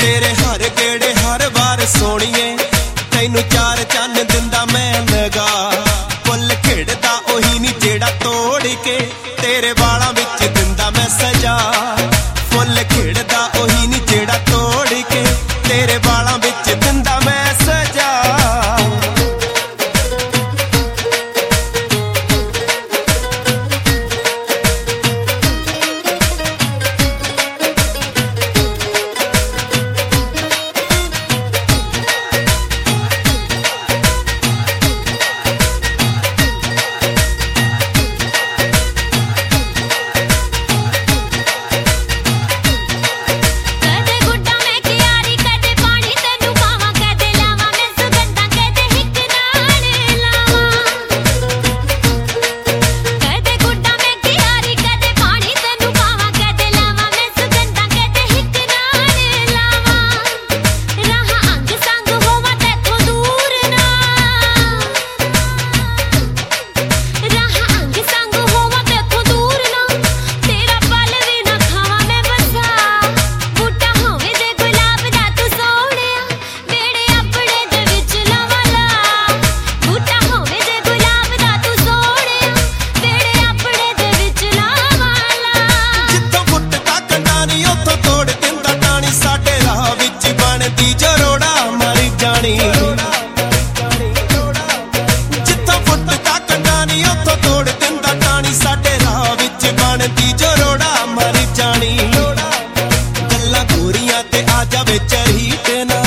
तेरे हर गेड़े हर बार सोनिए तैनू चार चन्न दिंदा मैं लगा फुल खिड़दा ओही नी जेड़ा तोड़ के तेरे वालां विच दिंदा मैं सजा फुल खिड़दा ओही नी जेड़ा तोड़ के तेरे वालां विच दिंदा मैं सजा जिथों फुटदा कंडा नी उत्थों तोड़ दिंदा टाणी साडे राह विच बनदी जो रोड़ा मर जानी गल्लां गोरियां ते आ जावे चरीट ना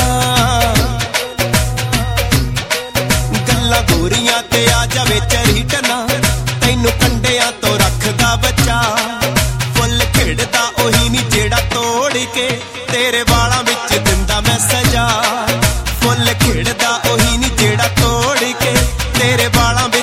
गल्लां गोरियां ते आ जावे चरीट ना तैनू कंडियां तो रखदा बच्चा फुल खिड़दा ओही नी जेड़ा तोड़ के तेरे वालां विच दिंदा मैं सजा फुल खिड़दा ओही नी जेड़ा तोड़ के तेरे वालां